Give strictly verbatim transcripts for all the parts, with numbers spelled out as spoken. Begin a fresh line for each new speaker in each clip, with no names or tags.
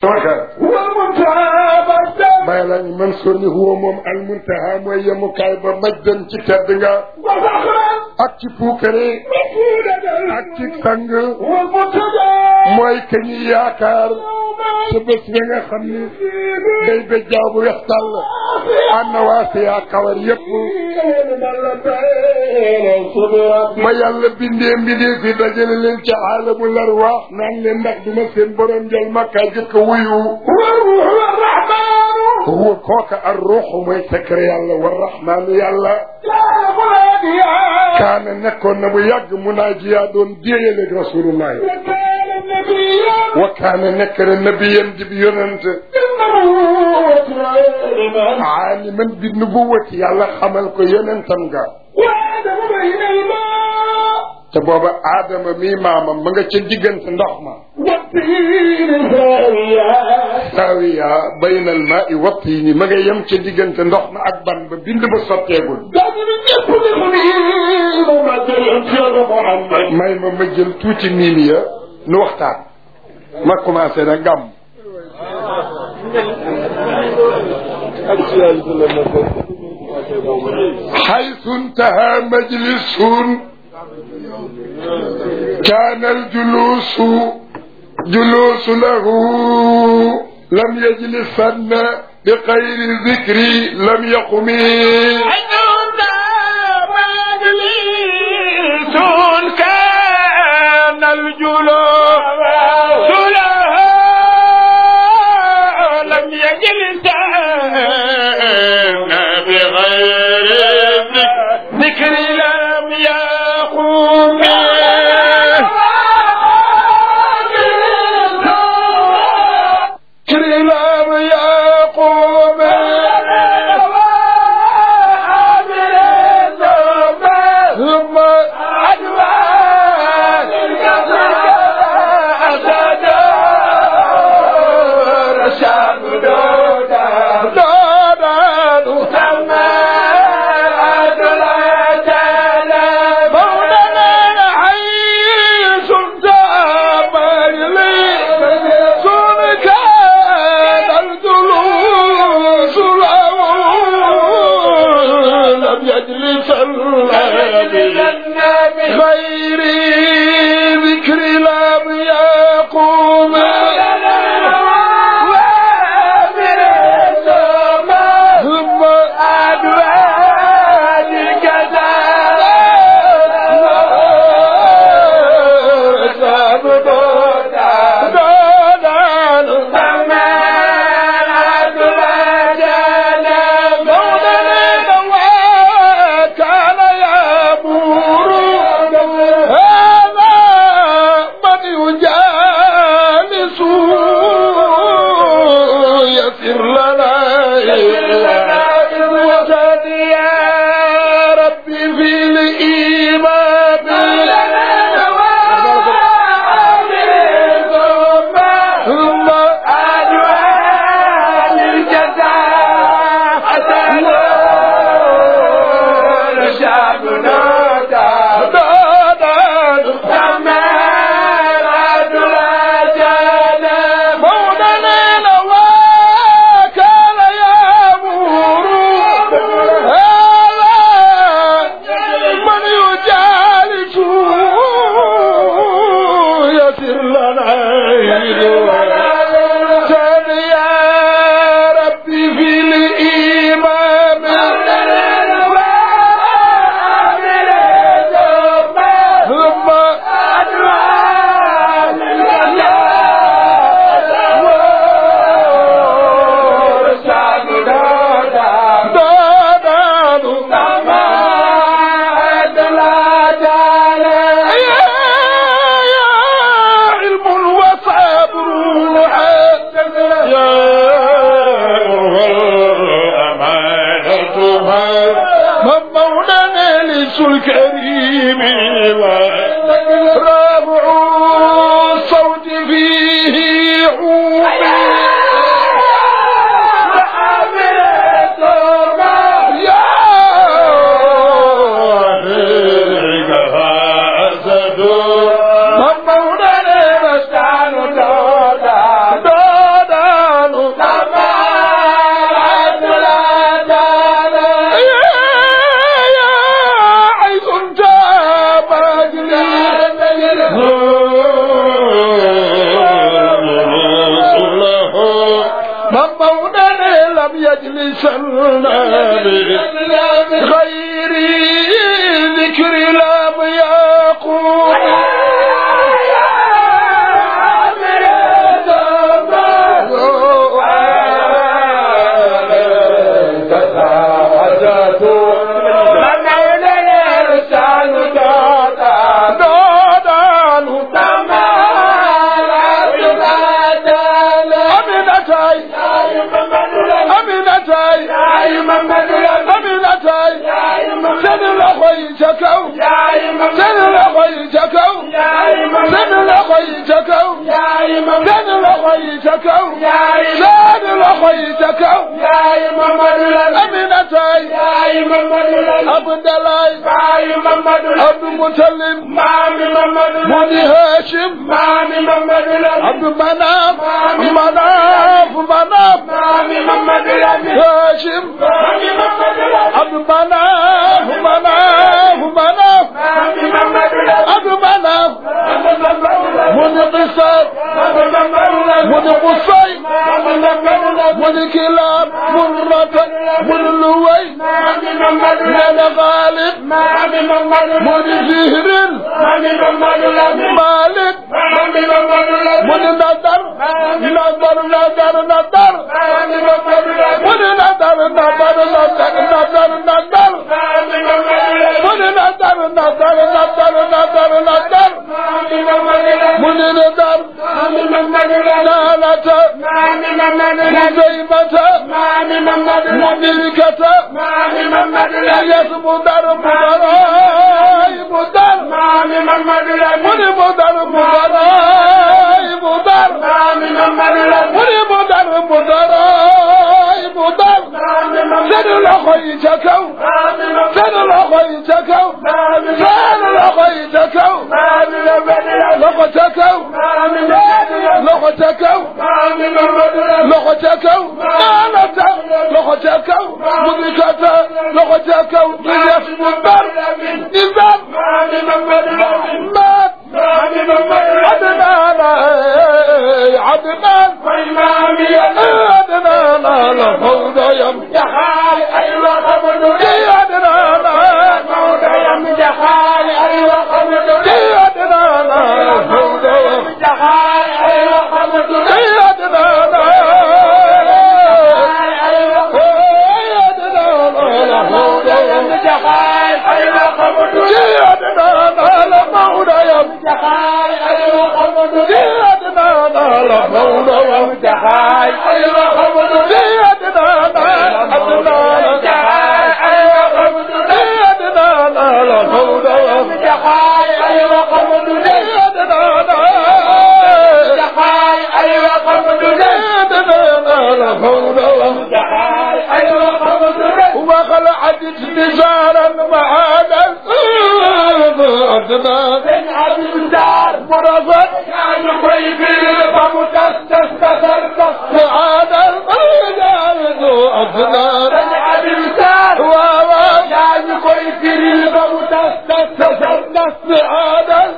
bàyyi laa ñu Mansour ni huwa moom almuntaha mooy yemukaay ba majdan ci tedd nga ak ci puukare ak ci sang mooy ka ñuy yaakaar ci bés bi nga xam ni day béjjaaw bu weex tàll ànd waase yaa kawar yëpp ba yàlla bindee mbindee fi dajale leen ci aalamu larwaax naan leen ndax duma seen borom jël makkaay jëkk wuyu huwa kooka ar ruuxu mooy secret yàlla wa rahmaanu yàlla kaana nekkoon na bu yàgg munaajiyaa doon déeyaleeg rasulullahi wa kaana nekk na nabiyan di bi yonent aaliman bi nubuwati yàlla xamal ko yonentam ga te booba aadama mii maamam ma nga ca diggante ndox ma saawiya bayna al maa'i wa tiini ma nga yem ca diggante ndox ma ak ban ba bind ba sotteegul may ma ma jël tuuti miim ya nu waxtaan ma commencé na gàmm حيث انتهى مجلس كان الجلوس جلوس له لم يجلسن بغير ذكر لم يقم حيث انتهى مجلس كان الجلوس له لم يجلسن بغير ذكر لم يقوم ذكر لم يقوم ثم أدوان أسد رشاد دودا دودا ثم غير ذكر لم يقوم ثم أدوان كذا الكريم رابع الصوت فيه عومي دودا ممونا لم يجلس النبي غيري ذكر لم يقول سن لخوي جكو سن لخوي جكو سن لخوي جكو سن لخوي جكو سن لخوي جكو أمينتاي عبد الله عبد المسلم مودي هاشم عبد مناف مناف مناف هاشم عبد مناف مناف مناف عبد مناف مودي قصار مودي قصي مودي كلاب مرة مودي لوي مودي غالب مودي زهر مالك مودي نظر نظر نظر نظر مودي نظر نظر نظر نظر نظر مودي نظر نظر نظر نظر نظر مودي نظر نالة مزيمة مدركة يسمو در مدراي مدر مدر مدر مدراي مدر مدر مدر مدراي مدر سن لخوي جكو سن لخوي جكو سن لخوي جكو لخو جكو لخو جكو لخو جكو نالة لخو جكو مدركة لخو جكو يسمو در نظام مات عدنان عدنان عدنان لفوض يم جحال أيوة خمدو عدنان لفوض يم جحال أيوة خمدو عدنان لفوض يم جحال أيوة خمدو عدنان لفوض يم جحال أيوة خمدو عدنان لفوض يم جحال أيوة خمدو عدنان لفوض يم جحال أيوة خمدو عدنان عدنان جحال أيوة خمدو عدنان لفوض يم جحال أيوة خمدو عدنان جحال أيوة خمدو عدنان لفوض يم جحال أيوة خمدو وخلعت نزارا معانا عدنان بن عبد الدار مرافق كان خيبير فمتستستر معانا عدنان بن عبد الدار واوا كان خيبير فمتستستر معانا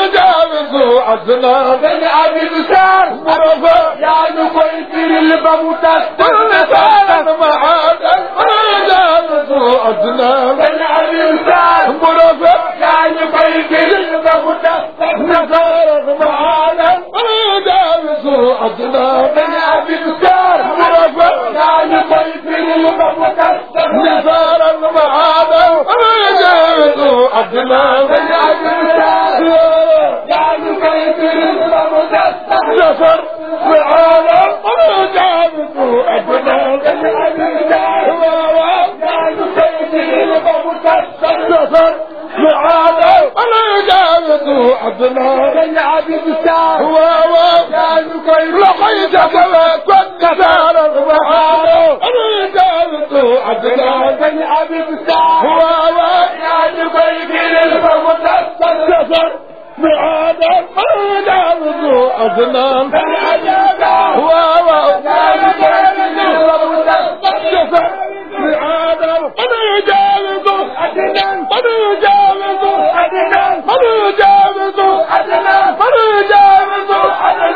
عدنان بن عبد الدار مرافق كان خيبير فمتستر معانا عدنان بن عبد الدار مرافق كان خيبير نصارى معانا جاوزوا عدنان بن عبد الدار مرافق كان خيبير نصارى معانا جاوزوا عدنان بن عبد الدار كان خيبير نصر معانا جاوزوا عدنان بن عبد الدار كان خيبير نصر معانا ولا جاوزوا عدنان بن عبد الدار هو كانوا خير لقيتك وكنت دارا معانا ولا جاوزوا عدنان بن عبد الدار هو كانوا خير المتصل معانا ولا جاوزوا عدنان بن عبد الدار هو كانوا خير المتصل معانا ولا جاوزوا عدنان ولا جاوزوا عدنان ولا جاوزوا عدنان ولا جاوزوا عدنان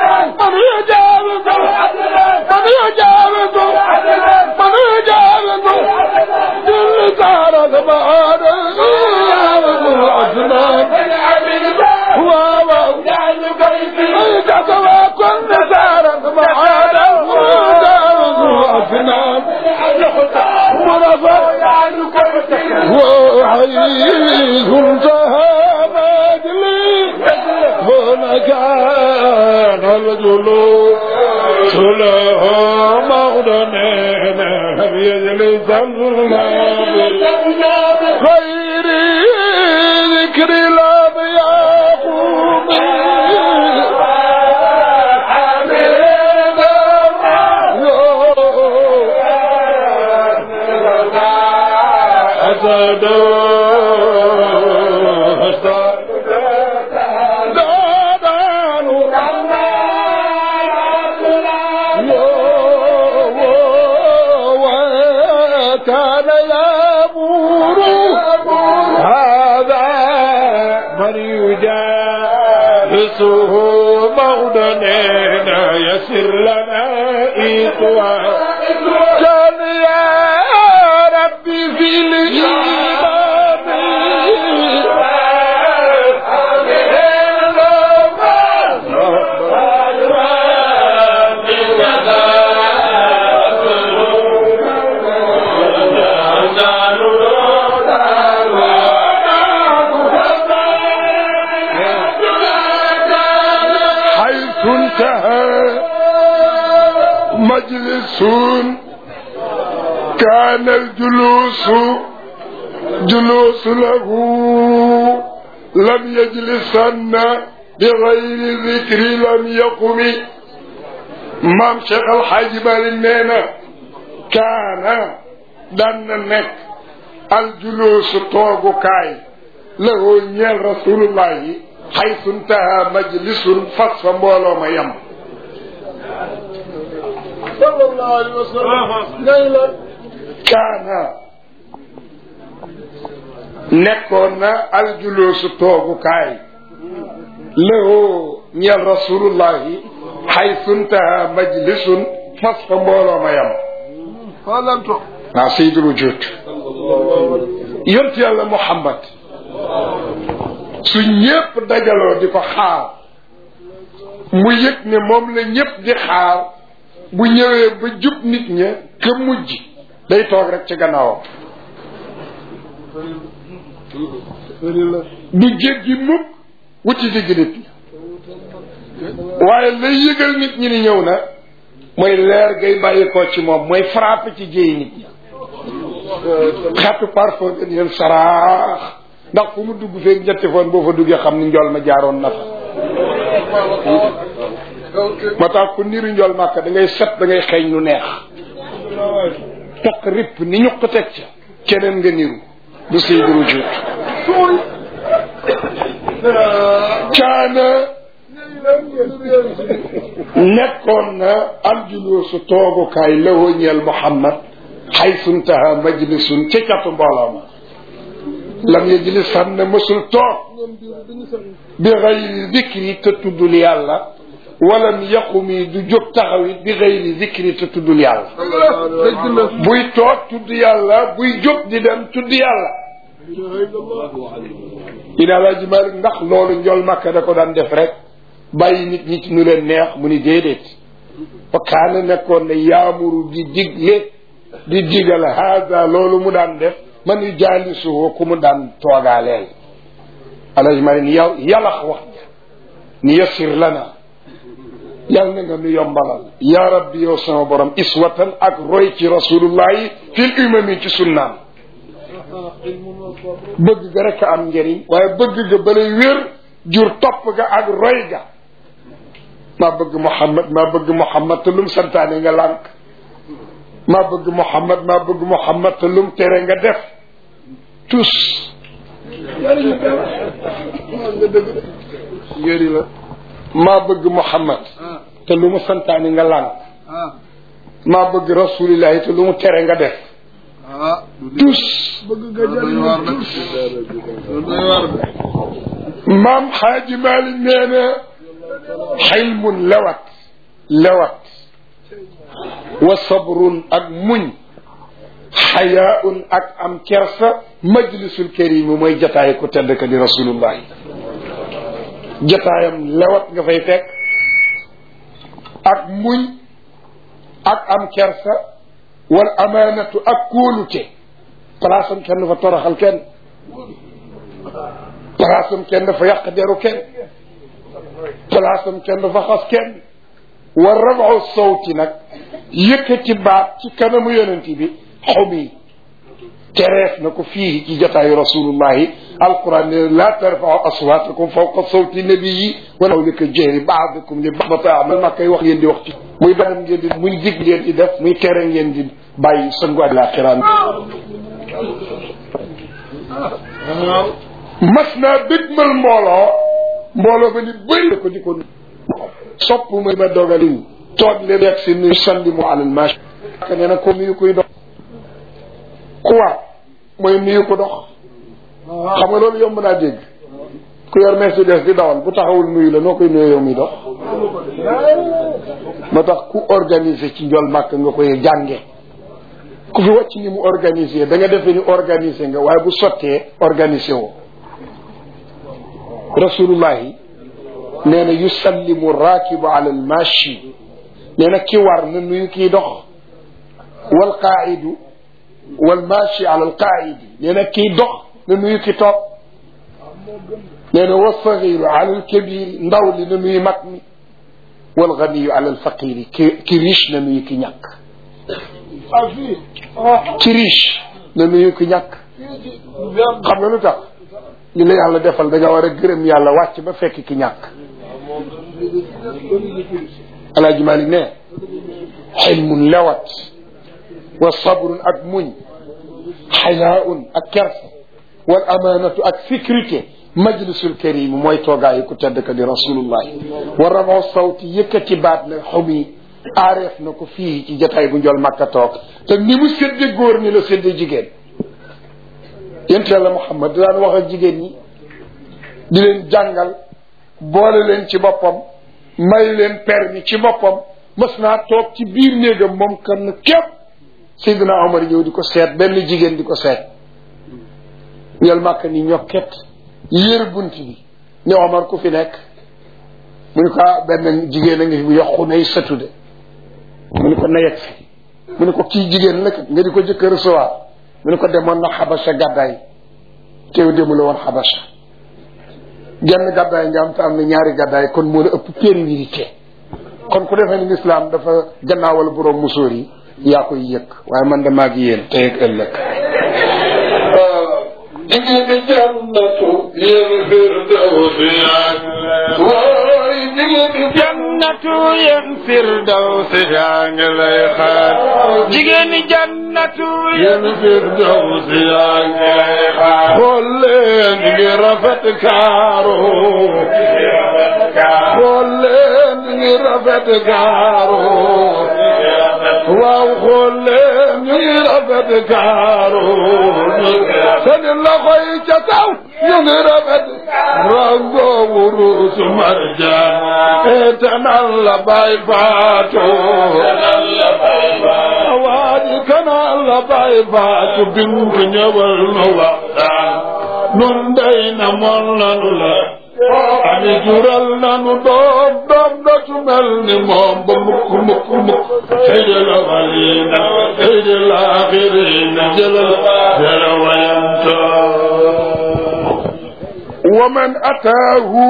مغدنا يجلس غير ذكر لم يقوم كان يامر هذا من يجالسه مغدنا يسر لنا إطوى كان يا ربي في الإيمان مجلس كان الجلوس جلوس له لم يجلسن بغير ذكر لم يقم مام شيخ الحاج مالك نينا كان دان نك الجلوس توغو كاي له نيل رسول الله حيث انتهى مجلس فصف مولو ما يم صلى الله عليه وسلم ليلا كان نكون الجلوس توغو كاي له نيل رسول الله حيث انتهى مجلس فصف مولو ما يم فلم تو نا سيد الوجود يونت الله محمد su ñépp dajaloo di ko xaar mu yëg ne moom la ñépp di xaar bu ñëwee ba jub nit ña ka mujj day toog rek ci gannaawam du jéggi mukk wuti digg nit ñi waaye lay yëgal nit ñi ni ñëw na mooy leer gay bàyyi ko ci moom mooy frappé ci jéey nit ñi xetu parfum gën yéen saraax ndax fu mu dugg feeg ñetti foon boo fa duggee xam ni njool ma jaaroon na fa moo tax ku niru njool màkk da ngay set da ngay xeeñ lu neex toq ripp ni ñu ko teg ca keneen nga niru du Seydou Diouf caana nekkoon na aljuluusu toogukaay lawoo ñeel Muhammad xaysuntaha majlisun ca catu mbooloo ma lam yajlisan ne mësul toog bi xayri zikri te tuddul yàlla walam yaqumi du jóg taxawit bi xayri zikri te tuddul yàlla buy toog tudd yàlla buy jóg di dem tudd yàlla ina Alaaji Maalik ndax loolu njol Makka da ko daan def rek bàyyi nit ñi ci nu leen neex mu ni déedéet wa kaana nekkoon ne yaamuru di digle di digal haada loolu mu daan def man yu jaalisuhu ku mu daan toogaaleel Alaaji Maalik ni yow yalax wax ni yassir lana yàlla na nga nu yombalal ya rabbi yow sama borom iswatan ak roy ci rasulullahi fil umami ci sunnaam bëgg ga rek am njëriñ waaye bëgg ga balay wér jur topp ga ak roy ga maa bëgg Muhammad maa bëgg Muhammad te lum santaane nga lànk maa bëgg Muhammad maa bëgg Muhammad te lum tere nga def tous yëri la maa bëgg Muhammad te lu mu santaane nga lànk maa bëgg rasulillahi te lu mu tere nga def tous maam Xaaji Maalik nee na xilmun lewat lewat wa sabrun ak muñ xayaaun ak am kersa majlisul karimi mooy jataay ku tedd ka di rasulullahi jataayam lewat nga fay fekk ak muñ ak am kersa wal amaanatu ak kóolute palaasam kenn dafa toroxal kenn palaasam kenn dafa yàq deru kenn palaasam kenn dafa xas kenn wa rafu sawti nag yëkkati baat ci kanamu yonent bi xumi tereef na ko fii ci jotaayu rasulullahi alquran ne la tarfau aswatakum fawqa sawti nabii walaw li ka jehri baadakum li bata ma koy wax ngeen di wax ci muy dagan ngeen di muy dig ngeen di def muy tere ngeen di bàyyi sangu alaxiraan mas naa dëgmal mbooloo mbooloo ba ni bëri ko di ko sopp ma ma dogalin toog leen yegg si nuyu sandi mu alal machi que nee na ko nuyu kuy dox ku war mooy nuyu ko dox xam nga loolu yomb naa dégg ku yor Mercedes di dawal bu taxawul nuyu la noo koy nuyu yow mi dox moo tax ku organiser ci njol màkk nga koy jànge ku fi wàcc ni mu organiser da nga defee ni organiser nga waaye bu sottee organiser woo rasulullahi nee na yusallimu rakibu ala al machi nee na ki war na nuyu kii dox wal qaidu wal machi ala al qaidi nee na kii dox na nuyu ki toog nee na wa sagiru ala al kabiri ndaw li na nuyu mag mi wal ganiyu ala al faqiri ki ki riche na nuyu ki ñàkk ki riche na nuyu ki ñàkk xam nga lu tax li la yàlla defal da nga war a gërëm yàlla wàcc ba fekk ki ñàkk alaaji Malik ne xilmun lewat wa sabrun ak muñ xayaun ak kersa wal amaanatu ak sécurité majlisul karim mooy toogaayu ku tedd ka di rasulullahi wa rafaw sawti yëkkati baat la xumi aareef na ko fii ci jotaay bu njol Makka toog te ni mu sédde góor ni la sédde jigéen yent yàlla Muhammad daan wax ak jigéen ñi di leen jàngal boole leen ci boppam may leen permis ci boppam mës naa toog ci biir néegam moom kan képp Seydina Omar ñëw di ko seet benn jigéen di ko seet njol Makka ni ñokket yër bunt bi ne Omar ku fi nekk mu ne ko benn jigéen a ngi fi bu yokku nay sëtu de mu ne ko nayet fi mu ne ko kii jigéen la kat nga di ko jëkk recevoir mu ne ko demoon na xabasa gàddaay teew demu la woon xabasa genn gàddaay nga am te am na ñaari gàddaay kon moo la ëpp pérennité kon ku defee ni l'islam dafa gannaawal borom musóor yi yaa koy yëg waaye man de maa ngi yéen tey ak ëllëg
jigéeni jannatu yéen firdawsi wooy jigéeni jannatu yéen firdawsi yaa ngi lay xaar jigéeni jannatu yéen firdawsi yaa ngi lay xaar xool leen ngi rafet kaaru xool leen ngi rafet kaaru waaw xool leen ngi rafet kaaru seen loxo yi ca kaw ñu ngi rafet rango wurusu marjaan etanal la bay faatu waaji kanal la bay faatu bintu ñëwal nu waxtaan nun day na moon nanu la ami jural nanu doom doom dootu mel ni moom ba mukk mukk mukk sayyidul awwalina sayyidul axirina jëlal jëla wayanta
wa man ataahu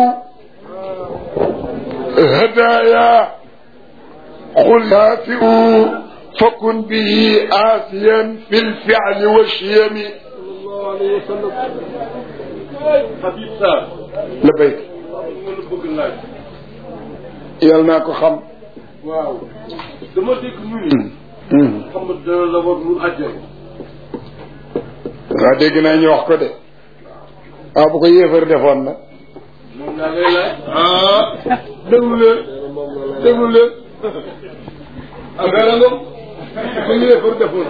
hadaya qul hafi'u fakun bihi asiyan fil fi'li wa shiyami la béy yal naa ko xam.
waaw dama dégg ñu ni. xam nga dana la war lu àjjana.
waaw dégg naa ñu wax ko de. waaw bu ko yéefar defoon na.
moom laa lay laaj. ah déglu leen déglu leen. affaire nga bu yéefar defoon.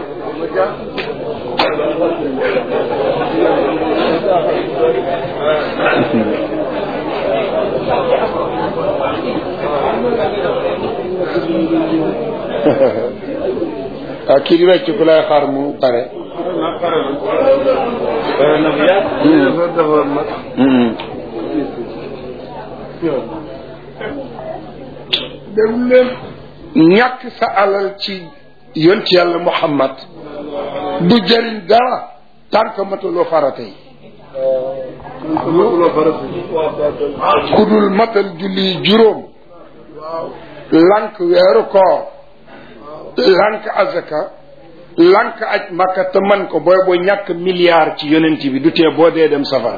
ah kii di wecc ku lay xaar mu pare.
pare na bu yàgg. yéefar defoon na.
déglu leen. ñàkk sa alal ci yont yàlla Muhammad du jëriñ dara tànk mataloo farata yi. ku dul matal julli juróom lank weeru koor lank azaka lank aj makka te man ko booy boo ñàkk milliard ci yonent bi du tee boo dee dem safara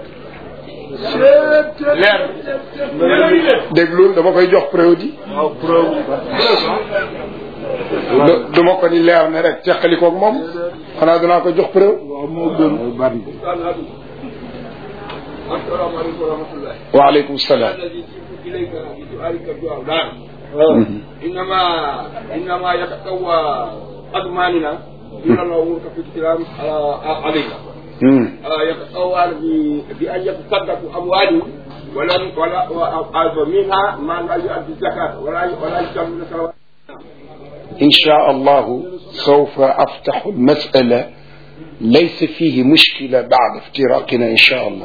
leer déglul dama koy jox preuve di du ma ko ni leer ne rek teqali koog moom xanaa danaa ko jox preuve waaleykum salaam
إنما إنما يتقوى أضماننا دون الأمور في الكلام عليك يتقوى بأن يتصدقوا أموالهم ولا ولا منها ما لا يؤدي الزكاة ولا ولا يسمون صلوات.
إن شاء الله سوف أفتح المسألة ليس فيه مشكلة بعد افتراقنا إن شاء الله.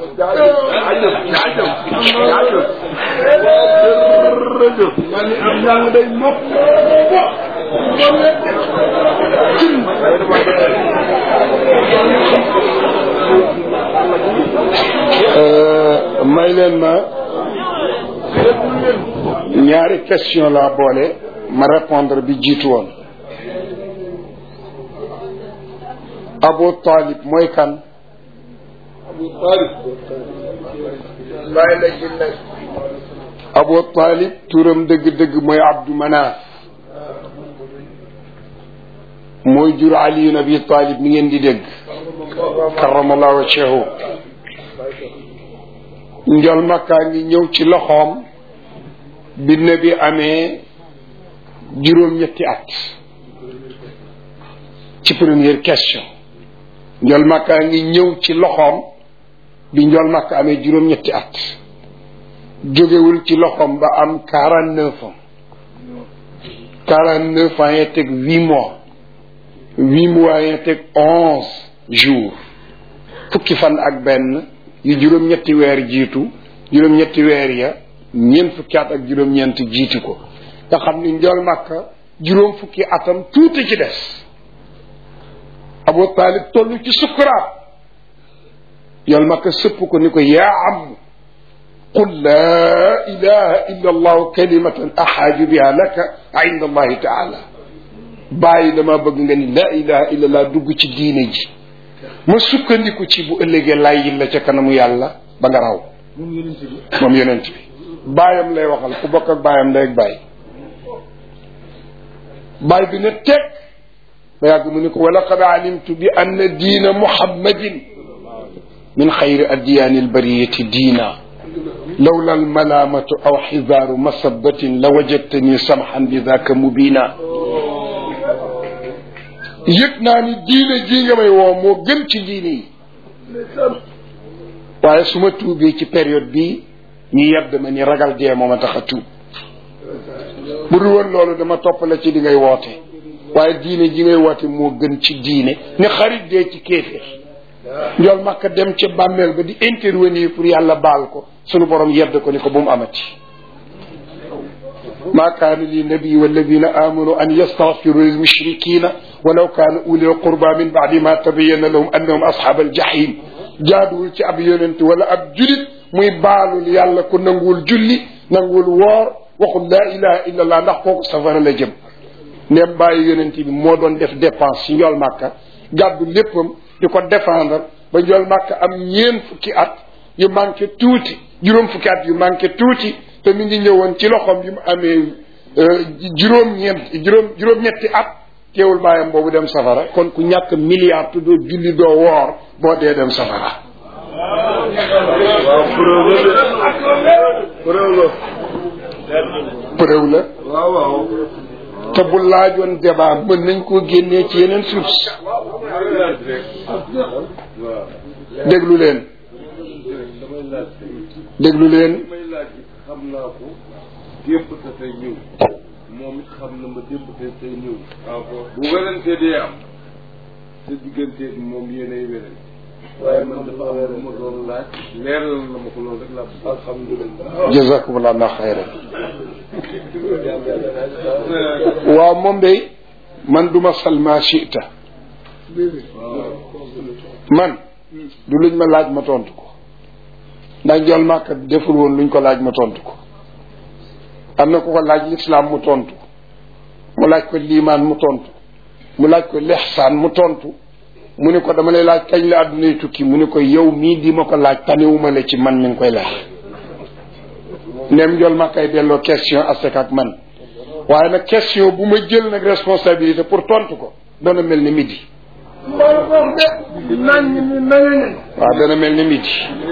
may leen ma ñaari question la boole ma répondre bi jiitu woon. Abu Talib mooy kan?
Abu Talib bàyyi la ci nekk.
Abu Talib turam dëgg-dëgg mooy Abdu Manaf mooy jur Ali ibn Abi Talib mi ngeen di dégg karamallahu wajhahu. njol makkaa ngi ñëw ci loxoom bi nabi amee juróom-ñetti at ci première question. njol makka ngi ñëw ci loxoom bi njol makka amee juróom-ñetti at jógewul ci loxoom ba am quarante neuf ans quarante neuf ans yee teg huit mois huit mois yee teg onze jours fukki fan ak benn yu juróom-ñetti weer jiitu juróom-ñetti weer ya ñeent fukki at ak juróom-ñeent jiitu ko nga xam ni njol makka juróom fukki atam tuuti ci des. Abu Talib toll ci sukuraat yol makka sëpp ko ni ko yaa am qul laa ilaha illa allahu kalimatan axaaju biha laka inda allahi taala bàyyi dama bëgg nga ni laa ilaha illa allah dugg ci diine ji ma sukkandiku ci bu ëllëgee layyil la ca kanamu yàlla ba nga raw moom yonent bi baayam lay waxal ku bokk ak baayam ndey ak baay baay bi ne teg ba yàgg mu ni ko wa laqad alimtu bi anna diina muhammadin min xayri adyaani albariyati diina lawla almalaamatu aw xizaaru masabatin la wajadtani samxan bi daaka mubina yëg naa ni diine jii nga may woo moo gën ci diine yi waaye su ma tuubee ci période bii ñu yedd ma ni ragal dee moo ma tax a tuub bu dul woon loolu dama toppale ci di ngay woote waaye diine ji ngay woote moo gën ci diine ni xarit dee ci kéeféer njool makka dem ca bàmmeel ba di intervenir pour yàlla baal ko sunu borom yedd ko ni ko bu mu amati ma kaana li nabi walladina amanu an yastaghfiru lil mushrikina walaw kaanu uli qurba min ba'di ma tabayyana lahum annahum ashab al jahim jaaduwul ci ab yonent wala ab julit muy baalul yàlla ku nanguwul julli nanguwul woor waxul laa ilaha illa allah ndax kooku safara la jëm ndem bàyyi yonent bi moo doon def dépense ci njool màkka gàddu léppam di ko défendre ba njool màkka am ñeen fukki at yu manqué tuuti juróom fukki at yu manqué tuuti te mi ngi ñëwoon ci loxoom yi mu amee juróom-ñeent juróom juróom-ñetti at teewul bàyyam boobu dem safara kon ku ñàkk milliard tu doo julli doo woor boo dee dem safara preuve la
waaw waaw
te bu laajoon débat mën nañ koo génnee ci yeneen source déglu leen déglu leen
xam naa ko démb te tey ñëw moom it xam na ma démb te tey ñëw bu werante dee am sa diggante moom yéenay werante waaye man dafa am lu ma doon laaj leeral na ma ko loolu rek laa alhamdulilah
jazakumullah na xayran waaw moom day man duma salma chita man du luñ ma laaj ma tontu ko ndax jol màkka deful woon luñ ko laaj ma tontu ko am na ku ko laaj l'islam mu tontu mu laaj ko liimaan mu tontu mu laaj ko lihsaan mu tontu mu ne ko dama lay laaj kañ la àdduna yi tukki mu ne ko yow mii di ma ko laaj tanewuma la ci man mi ngi koy laaj nem jol ma kay delloo question asek ak man waaye nag question bu ma jël nag responsabilité pour tontu ko dana mel ni midi waaw dana mel ni midi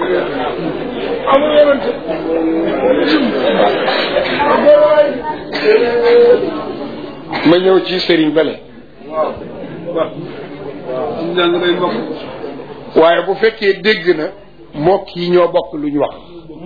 ma ñëw ci sëriñ bale waaye bu fekkee dégg na mbokk yi ñoo bokk lu ñu wax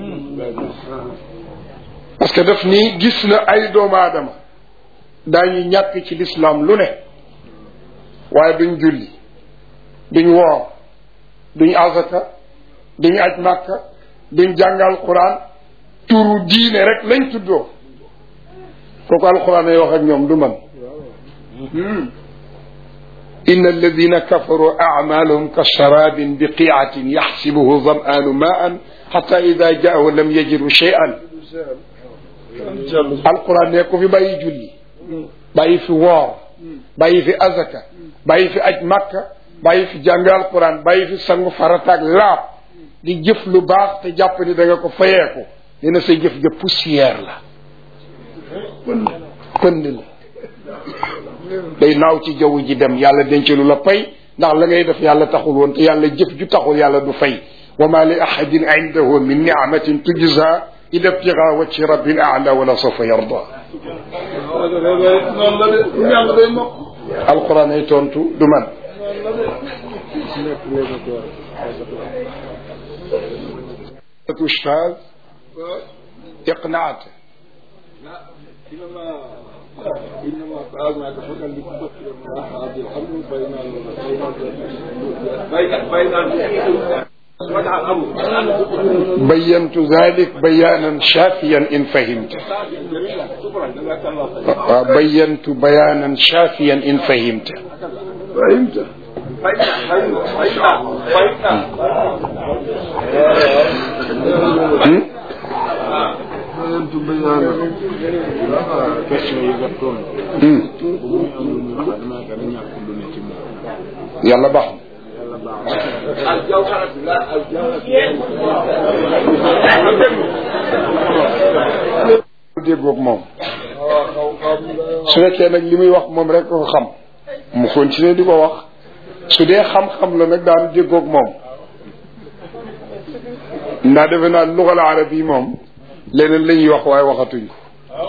parce que daf ni gis na ay doomu aadama daañu ñàkk ci lislaam lu ne waaye duñ julli duñ woor duñ azaka duñ aj màkka duñ jàngal quran turu diine rek lañ tuddoo kooku alquran ay wax ak ñoom du man إن الذين كفروا أعمالهم كشراب بقيعة يحسبه ظمآن ماء حتى إذا جاءه لم يجد شيئا القرآن يقول في باي جلي باي في وار باي في أزكى باي في أج مكة باي في جنگال القرآن باي في سنغ فرطاك لا دي جف لو باخ te japp ni da nga ko fayeko dina say jëf jëf poussière la pënd la day naaw ci jaww ji dem yàlla dencalu la pay ndax la ngay def yàlla taxul woon te yàlla jëf ju taxul yàlla du fay wa ma li ahadin indahu min ni'matin tujza ila ibtigha wajhi rabbil a'la wala sawfa yarda alquran ay tontu du man ustaz iqnaat
إنما فعلنا كفرنا لكفر هذا الأمر بين بين
بينت ذلك بيانا شافيا إن فهمت بينت بيانا شافيا إن فهمت
فهمت بينت بيانا
يلا بحر déggoog moom su nekkee nag li muy wax moom rek ko xam mu continuer di ko wax su dee xam-xam la nag daan déggoog moom ndax defe naa lugal arab yi moom leneen la ñuy wax waaye waxatuñ ko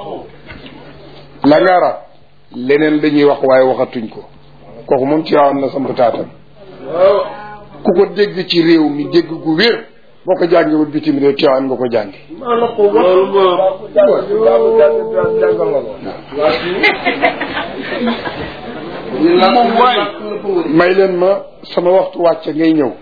la nga arab leneen la ñuy wax waaye waxatuñ ko kooku moom ci am na samp taatam ku ko dégg ci réew mi dégg gu wér boo ko jàngewul bitim réew ci am nga ko jàngi may leen ma sama waxtu wàcc ngay ñëw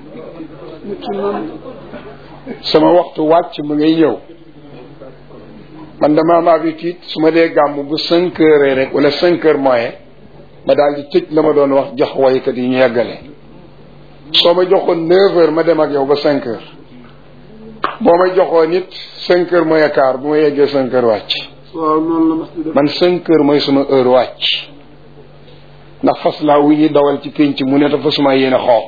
sama waxtu wàcc ma ngay ñëw man dama am habitude su ma dee gàmm bu cinq heures rek wala cinq heures moyen ma daal di tëj la ma doon wax jox waykat yi ñu yeggale soo ma joxoon neuf heures ma dem ak yow ba cinq heures boo ma joxoon it cinq heures mooy quart bu ma yeggee cinq heures wàcc
waaw noonu la mas di def
man cinq heures mooy sama heure wàcc ndax fas laa wu ñuy dawal ci pénc mu ne dafa suma yéene xoox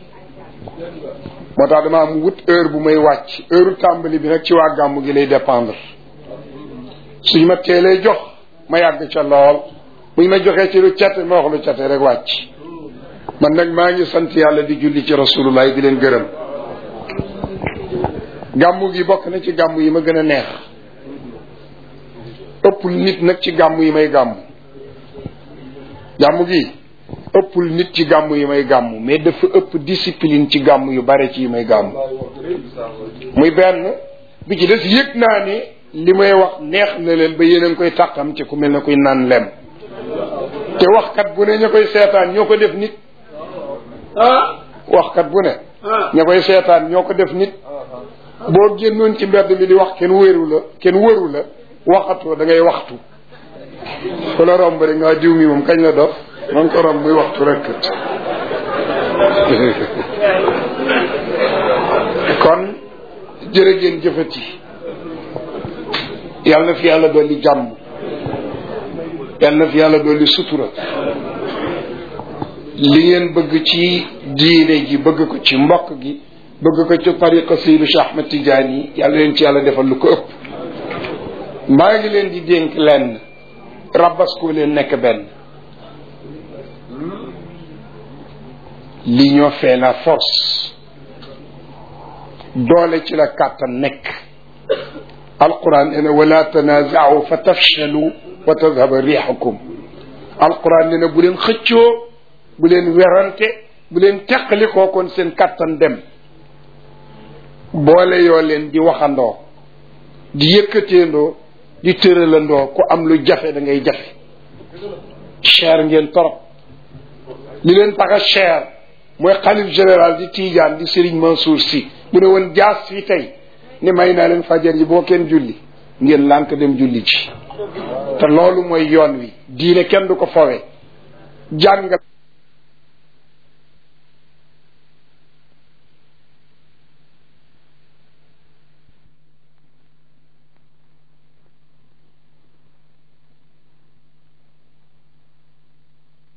moo tax dama am wut heure bu may wàcc heure tàmbali bi nag ci waa gàmm gi lay dépendre suñ ma teelee jox ma yàgg ca lool buñ ma joxee ci lu cate ma wax lu cate rek wàcc man nag maa ngi sant yàlla di julli ci rasulullah di leen gërëm gàmm gi bokk na ci gàmm yi ma gën a neex ëppul nit nag ci gàmm yi may gàmm gàmm gi ëppul nit ci gàmm yi may gàmm mais dafa ëpp discipline ci gàmm yu bare ci yi may gàmm muy benn bi ci des yëg naa ne li may wax neex na leen ba yéen a ngi koy tàqam ci ku mel ne kuy naan lem te waxkat bu ne ña koy seetaan ñoo ko def nit ah waxkat bu ne ña koy seetaan ñoo ko def nit boo génnoon ci mbedd mi di wax kenn wéeru la kenn wëru la waxatoo da ngay waxtu ku la romb rek nga diw mi moom kañ la dof man ko romb muy waxtu rek kon jërë ngeen jëfati yàlla na fi yàlla dolli jàmm yàlla na fi yàlla dolli sutura li ngeen bëgg ci diine ji bëgg ko ci mbokk gi bëgg ko ci tariqa Seydi Cheikh Ahmed Tidiane yi yàlla leen ci yàlla defal lu ko ëpp maa ngi leen di dénk lenn rabbas koo leen nekk benn l'union fait la force doole ci la kàttan nekk alquran nee na wala tanaaza'u fa tafshalu wa tadhhaba riihukum alquran nee na bu leen xëccoo bu leen werante bu leen teqalikoo kon seen kàttan dem boole yoo leen di waxandoo di yëkkateendoo di tëralandoo ku am lu jafe da ngay jafe cher ngeen torop li leen tax a cher mooy xalif général di Tidiane di Serigne Mansour Sy bu ne woon jaas fii tey ni may naa leen fajar yi boo kenn julli ngeen lànk dem julli ci te loolu mooy yoon wi diine kenn du ko fowe jàng